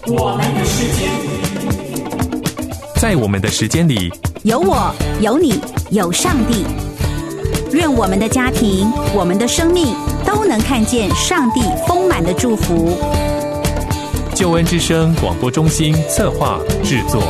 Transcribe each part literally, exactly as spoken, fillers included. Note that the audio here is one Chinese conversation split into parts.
我们的时间， 在我们的时间里， 有我，有你，有上帝。愿我们的家庭，我们的生命都能看见上帝丰满的祝福。 救恩之声广播中心策划制作。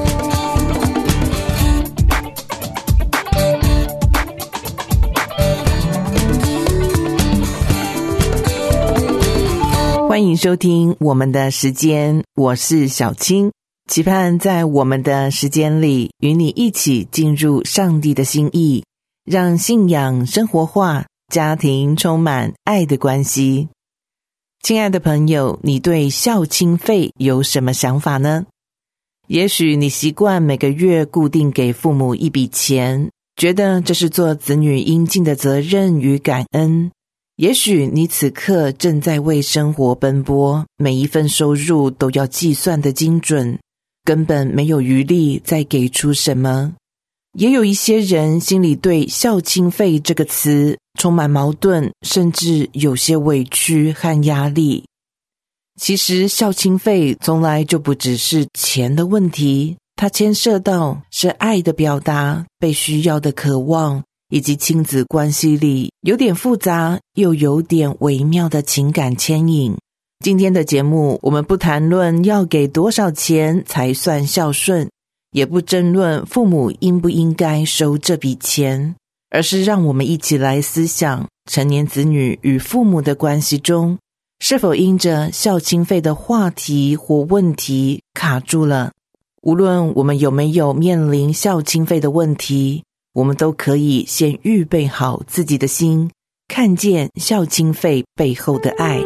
欢迎收听我们的时间，我是小青，期盼在我们的时间里与你一起进入上帝的心意，让信仰生活化，家庭充满爱的关系。亲爱的朋友，你对孝亲费有什么想法呢？也许你习惯每个月固定给父母一笔钱，觉得这是做子女应尽的责任与感恩。也许你此刻正在为生活奔波，每一份收入都要计算得精准，根本没有余力再给出什么。也有一些人心里对孝亲费这个词充满矛盾，甚至有些委屈和压力。其实孝亲费从来就不只是钱的问题，它牵涉到是爱的表达，被需要的渴望，以及亲子关系里有点复杂又有点微妙的情感牵引。今天的节目，我们不谈论要给多少钱才算孝顺，也不争论父母应不应该收这笔钱，而是让我们一起来思想成年子女与父母的关系中，是否因着孝亲费的话题或问题卡住了。无论我们有没有面临孝亲费的问题，我们都可以先预备好自己的心，看见孝亲费背后的爱。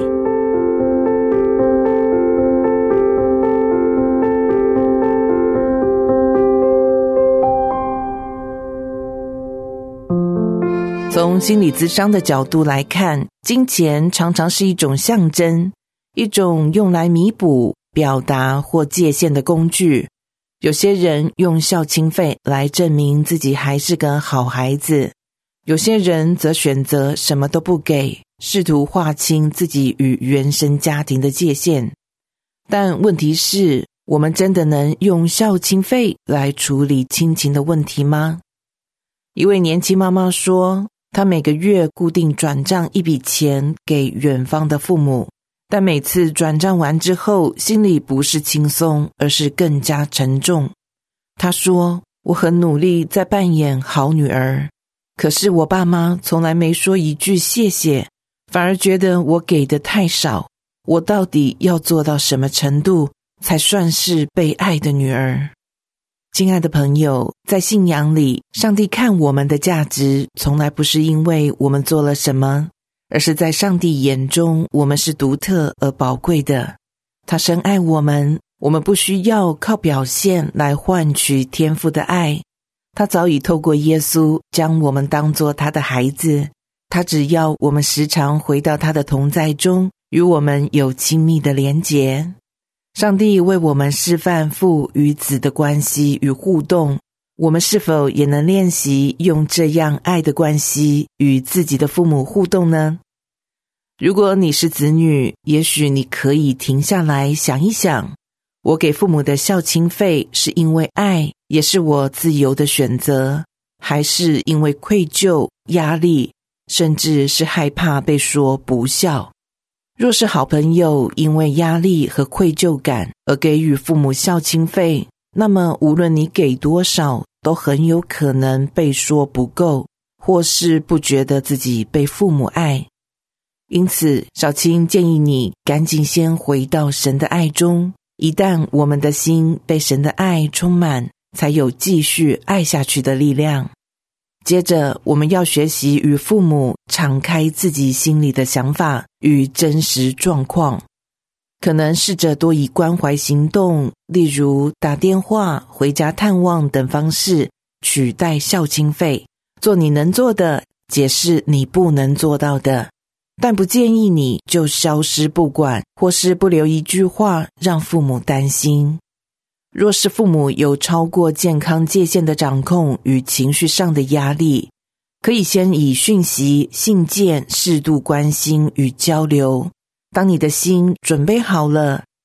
从心理咨商的角度来看，金钱常常是一种象征，一种用来弥补、表达或界限的工具。有些人用孝亲费来证明自己还是个好孩子，有些人则选择什么都不给，试图划清自己与原生家庭的界限。但问题是，我们真的能用孝亲费来处理亲情的问题吗？一位年轻妈妈说，她每个月固定转账一笔钱给远方的父母，但每次转账完之后，心里不是轻松，而是更加沉重。她说，我很努力在扮演好女儿，可是我爸妈从来没说一句谢谢，反而觉得我给的太少，我到底要做到什么程度才算是被爱的女儿？亲爱的朋友，在信仰里，上帝看我们的价值从来不是因为我们做了什么，而是在上帝眼中，我们是独特而宝贵的。他深爱我们，我们不需要靠表现来换取天父的爱。他早已透过耶稣将我们当作他的孩子，他只要我们时常回到他的同在中，与我们有亲密的连结。上帝为我们示范父与子的关系与互动，我们是否也能练习用这样爱的关系与自己的父母互动呢？如果你是子女，也许你可以停下来想一想，我给父母的孝亲费是因为爱，也是我自由的选择，还是因为愧疚、压力，甚至是害怕被说不孝？若是好朋友因为压力和愧疚感而给予父母孝亲费，那么无论你给多少，都很有可能被说不够，或是不觉得自己被父母爱。因此，小青建议你赶紧先回到神的爱中，一旦我们的心被神的爱充满，才有继续爱下去的力量。接着，我们要学习与父母敞开自己心里的想法与真实状况，可能试着多以关怀行动，例如打电话、回家探望等方式取代孝亲费，做你能做的，解释你不能做到的，但不建议你就消失不管，或是不留一句话让父母担心。若是父母有超过健康界限的掌控与情绪上的压力，可以先以讯息、信件适度关心与交流。当你的心准备好了，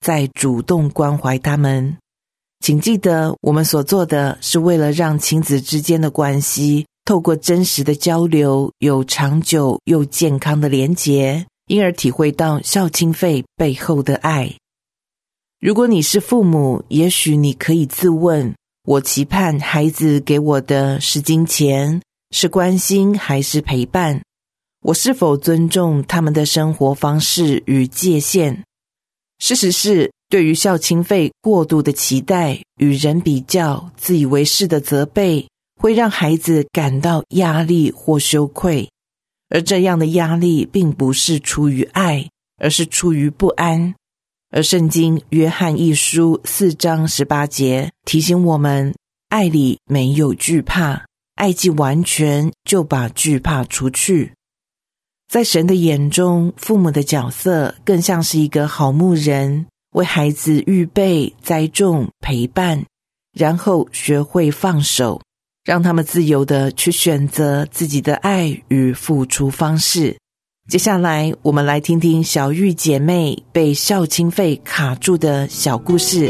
在主动关怀他们。请记得，我们所做的是为了让亲子之间的关系透过真实的交流，有长久又健康的连结，因而体会到孝亲费背后的爱。如果你是父母，也许你可以自问，我期盼孩子给我的是金钱，是关心还是陪伴？我是否尊重他们的生活方式与界限？事实是，对于孝亲费过度的期待、与人比较、自以为是的责备，会让孩子感到压力或羞愧，而这样的压力并不是出于爱，而是出于不安。而圣经约翰一书四章十八节提醒我们，爱里没有惧怕，爱既完全，就把惧怕除去。在神的眼中，父母的角色更像是一个好牧人，为孩子预备、栽种、陪伴，然后学会放手，让他们自由地去选择自己的爱与付出方式。接下来，我们来听听小玉姐妹被孝亲费卡住的小故事。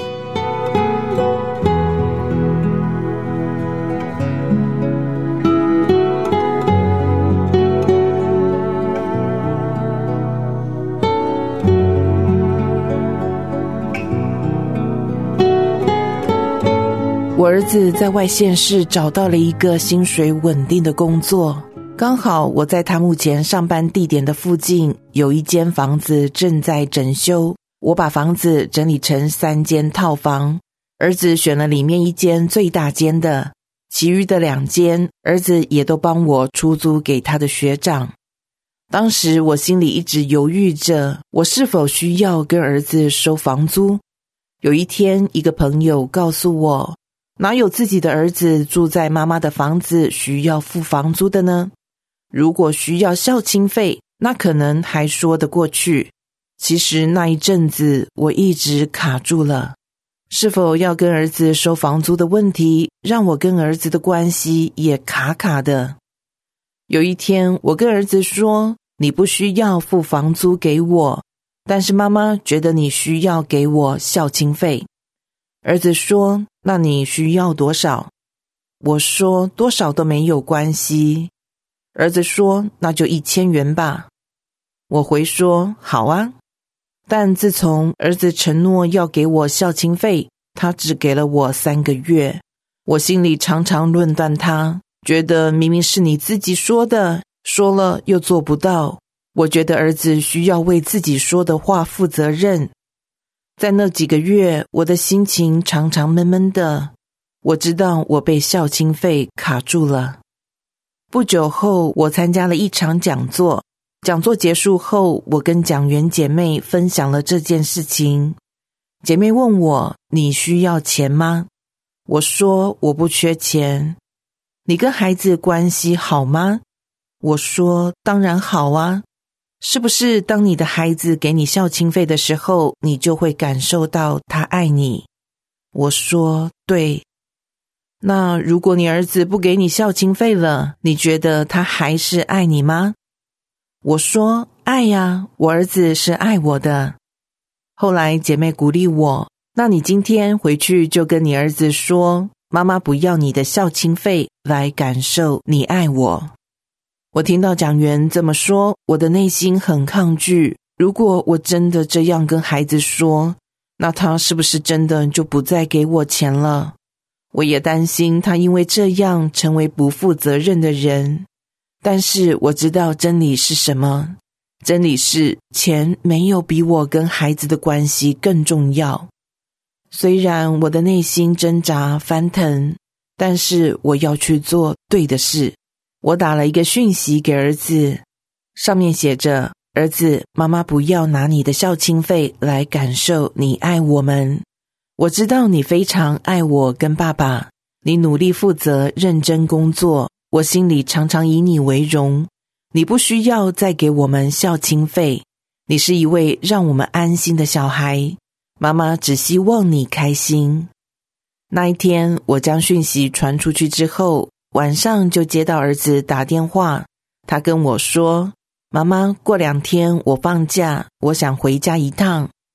我儿子在外县市找到了一个薪水稳定的工作，刚好我在他目前上班地点的附近有一间房子正在整修，我把房子整理成三间套房，儿子选了里面一间最大间的，其余的两间儿子也都帮我出租给他的学长。当时我心里一直犹豫着，我是否需要跟儿子收房租。有一天，一个朋友告诉我，哪有自己的儿子住在妈妈的房子需要付房租的呢？如果需要孝亲费，那可能还说得过去。其实那一阵子我一直卡住了，是否要跟儿子收房租的问题，让我跟儿子的关系也卡卡的。有一天，我跟儿子说，你不需要付房租给我，但是妈妈觉得你需要给我孝亲费。儿子说，那你需要多少？我说，多少都没有关系。儿子说，那就一千元吧。我回说，好啊。但自从儿子承诺要给我孝亲费，他只给了我三个月。我心里常常论断他，觉得明明是你自己说的，说了又做不到。我觉得儿子需要为自己说的话负责任。在那几个月，我的心情常常闷闷的。我知道我被孝亲费卡住了。不久后，我参加了一场讲座。讲座结束后，我跟讲员姐妹分享了这件事情。姐妹问我，你需要钱吗？我说，我不缺钱。你跟孩子关系好吗？我说，当然好啊。是不是当你的孩子给你孝亲费的时候，你就会感受到他爱你？我说，对。那如果你儿子不给你孝亲费了，你觉得他还是爱你吗？我说，爱呀，我儿子是爱我的。后来姐妹鼓励我，那你今天回去就跟你儿子说，妈妈不要你的孝亲费来感受你爱我。我听到讲员这么说，我的内心很抗拒。如果我真的这样跟孩子说，那他是不是真的就不再给我钱了？我也担心他因为这样成为不负责任的人。但是我知道真理是什么？真理是，钱没有比我跟孩子的关系更重要。虽然我的内心挣扎翻腾，但是我要去做对的事。我打了一个讯息给儿子，上面写着，儿子，妈妈不要拿你的孝亲费来感受你爱我们。我知道你非常爱我跟爸爸，你努力负责认真工作，我心里常常以你为荣。你不需要再给我们孝亲费，你是一位让我们安心的小孩，妈妈只希望你开心。那一天我将讯息传出去之后，晚上就接到儿子打电话，他跟我说，妈妈，过两天我放假，我想回家一趟。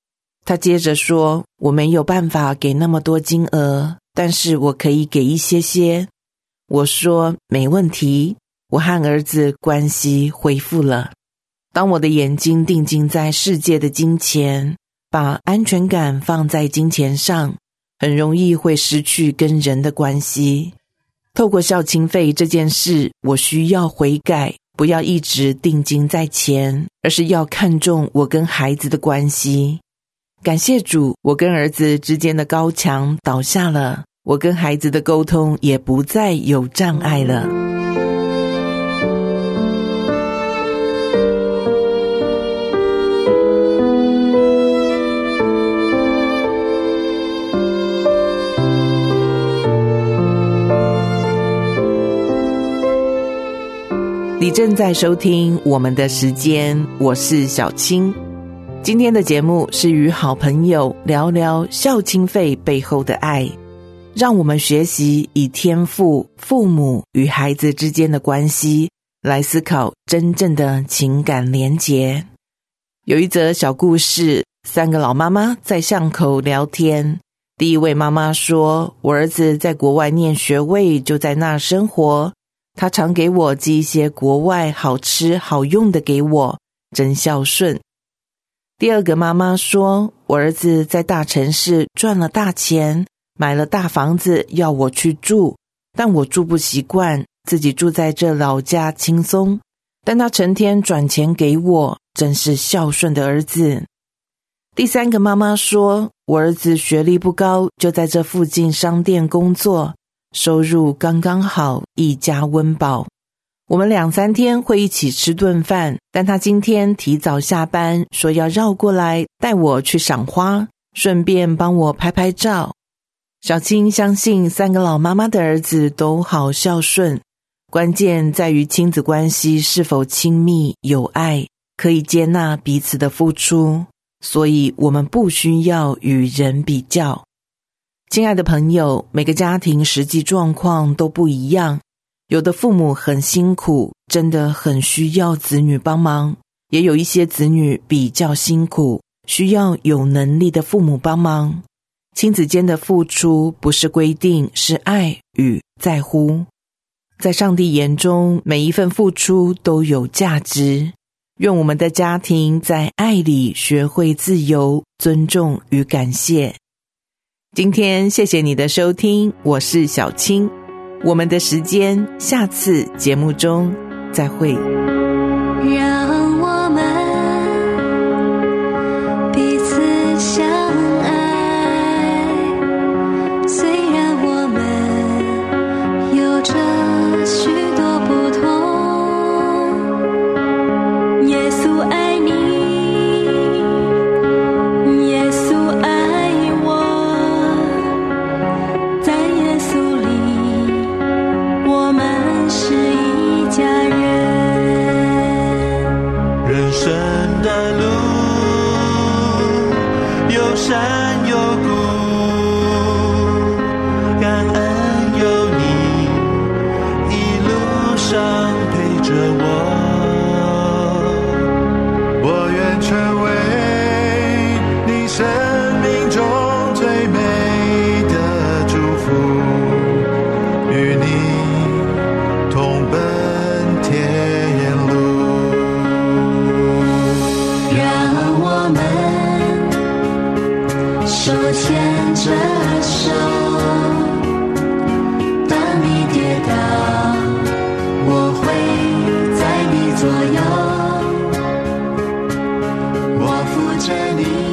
他接着说，我没有办法给那么多金额，但是我可以给一些些。我说没问题，我和儿子关系恢复了。当我的眼睛定睛在世界的金钱，把安全感放在金钱上，很容易会失去跟人的关系。透过孝亲费这件事，我需要悔改，不要一直定睛在钱，而是要看重我跟孩子的关系。感谢主，我跟儿子之间的高墙倒下了，我跟孩子的沟通也不再有障碍了。你正在收听我们的时间，我是小青。今天的节目是与好朋友聊聊孝亲费背后的爱，让我们学习以天父、父母与孩子之间的关系来思考真正的情感连结。有一则小故事，三个老妈妈在巷口聊天。第一位妈妈说，我儿子在国外念学位，就在那生活，他常给我寄一些国外好吃好用的给我，真孝顺。第二个妈妈说，我儿子在大城市赚了大钱，买了大房子要我去住，但我住不习惯，自己住在这老家轻松，但他成天转钱给我，真是孝顺的儿子。第三个妈妈说，我儿子学历不高，就在这附近商店工作，收入刚刚好，一家温饱。我们两三天会一起吃顿饭，但他今天提早下班，说要绕过来带我去赏花，顺便帮我拍拍照。小青相信三个老妈妈的儿子都好孝顺，关键在于亲子关系是否亲密有爱，可以接纳彼此的付出，所以我们不需要与人比较。亲爱的朋友，每个家庭实际状况都不一样，有的父母很辛苦，真的很需要子女帮忙，也有一些子女比较辛苦，需要有能力的父母帮忙。亲子间的付出不是规定，是爱与在乎。在上帝眼中，每一份付出都有价值。愿我们的家庭在爱里学会自由、尊重与感谢。今天谢谢你的收听，我是小青。我们的时间，下次节目中再会。 让我们彼此相爱，虽然我们有着许多不同。耶稣爱你，耶稣爱我，在耶稣里我们是一家人。 人生的路有山有谷，感恩有你一路上陪着我，我愿成为你生命中最美的祝福，与你同奔天路。 让我们手牵着手，当你跌倒，我会在你左右，我扶着你